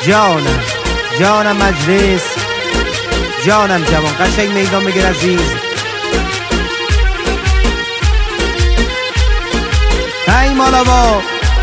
جانم مجلس، جانم جوان، قشنگ میدان بگیر عزیز. ای مالابا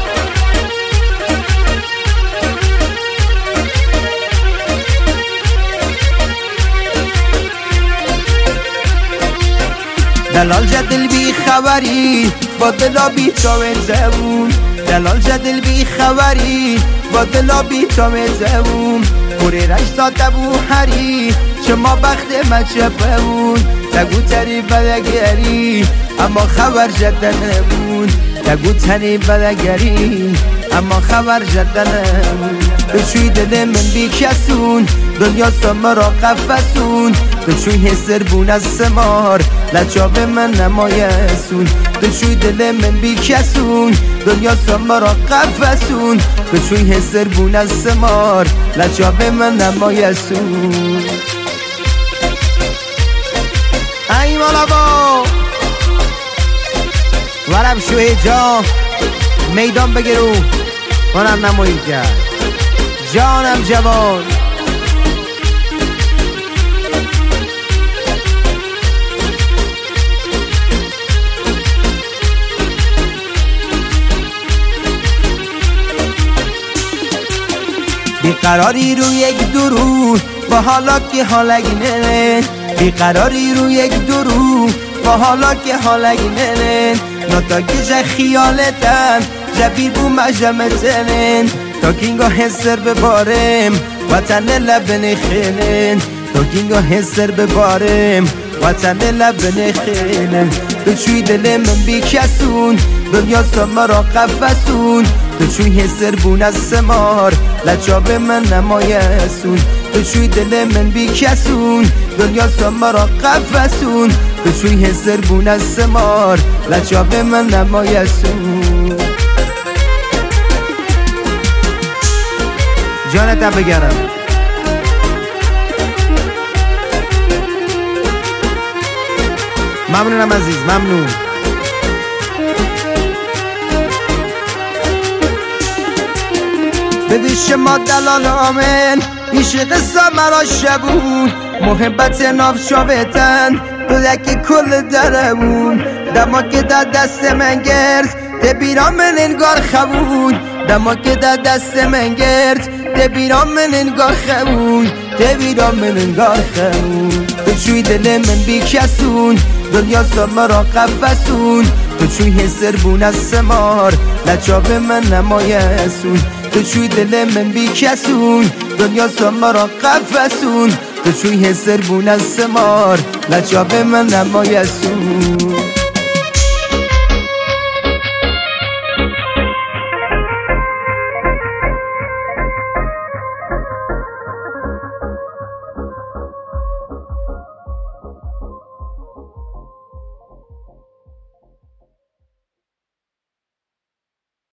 دلال جدل بی خبری با دلا بی تامه زبون، دلال جدل بی خبری با دلا بی تامه زبون. پوری رش ساته بو هری شما بخت مچه بون، تگو تری بدگری اما خبر جدل نبون، تگو تری بدگری اما خبر جدل نبون. بچوی دل من بی کسون دنیا سمرا قفسون، بچوی حسر بون از سمار لچاب من نمایسون. بچوی دل من بی کسون دنیا سمرا قفسون، بچوی حسر بون از سمار لچاب من نمایسون. ای مالابا ورم شوی جا میدان بگیرو کنم نمایی کرد. جانم جوان بیقراری رو یک درو با حالا که حالگینه، بیقراری رو یک درو با حالا که حالگینه. نتا که خیالتن جبیر بو مجمتنن، تا کینگا حسر ببارم وطن لبن خیلن، تا کینگا حسر ببارم وطن لبن خیلن. بچوی دل من بی کسون دنیا سمرا قفسون، بچوی حسر بون از سمار لچاب من نمایسون. بچوی دل من بی کسون دنیا سمرا قفسون، بچوی حسر بون از سمار لچاب من نمایسون. جانتم بگرم ممنونم عزیز، ممنون. بدیش ما دلال آمن ایش قصه مرا شبون، محبت ناف شاوتن بلک کل درمون. دما که در دست من گرد دبیران من انگار خبون، دما که در دست من گرد دبیران من انگار خبون، دبیران من انگار خبون. بچوی دل من بی کسون دنیا سمرا قفسون، بچوی حسر بون از سمار لچاب من نمایسون. بچوی دل من بی کسون دنیا سمرا قفسون، بچوی حسر بون از سمار لچاب من نمایسون.